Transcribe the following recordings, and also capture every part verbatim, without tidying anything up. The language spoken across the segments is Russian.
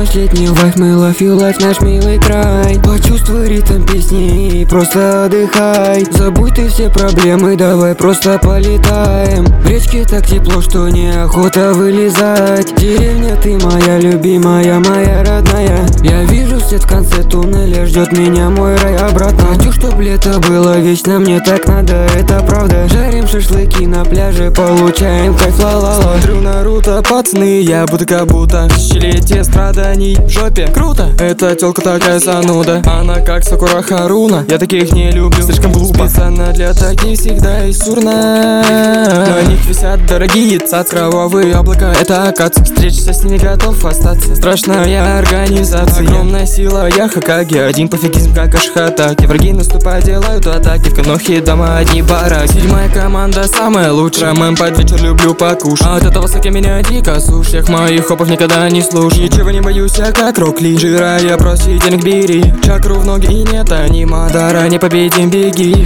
наш летний вайф, мы love you life, наш милый край. Почувствуй ритм песни и просто отдыхай. Забудь ты все проблемы, давай просто полетаем. В речке так тепло, что неохота вылезать. Деревня, ты моя любимая, моя родная. Я вижу свет в конце туннеля, ждет меня мой рай обратно. Хочу, чтоб лето было вечно, мне так надо, это правда. Жарим шашлыки на пляже, получаем кайф, ла-ла-ла. Смотрю Наруто, пацаны, я буду как будто тысячелетие страданий в жопе. Круто! Эта тёлка такая зануда, она как Сакура Харуна. Я таких не люблю, слишком глупо. Специально для таких всегда есть урна. На них висят дорогие цац, кровавые облака, это акация. Встретишься с ними, готов остаться. Страшная организация, огромная сила, я Хокаге. Один пофигизм, как Ашхатаки. Враги наступают, делают атаки, в Канохе дома одни бараки. Седьмая команда самая лучшая, мэм под вечер люблю покушать. От этого саки меня дико сушь, всех моих хопов никогда не слушай. Ничего не боюсь, я как Рокли, жира я проси, денег бери. Чакру в ноги и нет анимадара, не победим, беги.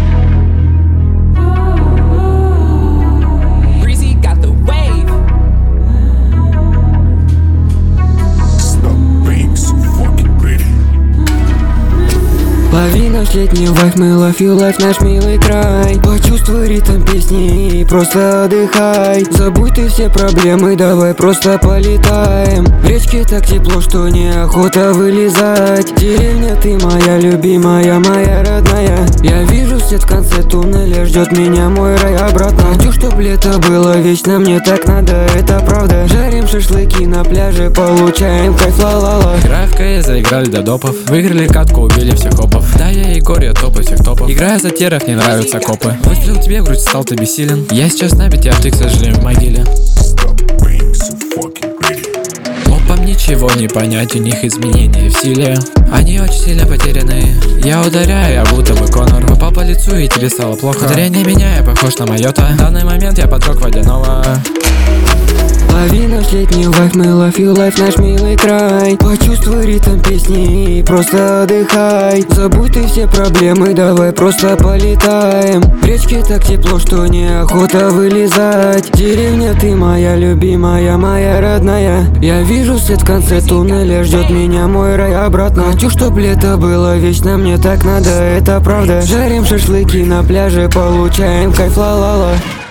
Лови наш летний вайф, мы love you life, наш милый край. Почувствуй ритм песни и просто отдыхай. Забудь ты все проблемы, давай просто полетаем. В речке так тепло, что неохота вылезать. Деревня, ты моя любимая, моя родная. Я вижу свет в конце туннеля, ждет меня мой рай обратно. Хочу, чтоб лето было вечно, мне так надо, это правда. Жарим шашлыки на пляже, получаем кайф, ла-ла-ла. Играя в КС, заиграли до допов. Выиграли катку, убили всех копов. Да, я Егор, я топ всех топов. Играя за теров, не нравятся копы. Выстрел тебе в грудь, стал ты бессилен. Я сейчас на бите, а ты, к сожалению, в могиле. Опам ничего не понять, у них изменения в силе. Они очень сильно потеряны. Я ударяю, я будто бы Конор. Попал по лицу и тебе стало плохо. Зрение меня, я похож на Майота. В данный момент я подрог водяного. Лови наш летний вайф, мы love you life, наш милый край. Почувствуй ритм песни и просто отдыхай. Забудь ты все проблемы, давай просто полетаем. В речке так тепло, что неохота вылезать. Деревня, ты моя любимая, моя родная. Я вижу свет в конце туннеля, ждет меня мой рай обратно. Хочу, чтоб лето было вечно, мне так надо, это правда. Жарим шашлыки на пляже, получаем кайф, ла-ла-ла.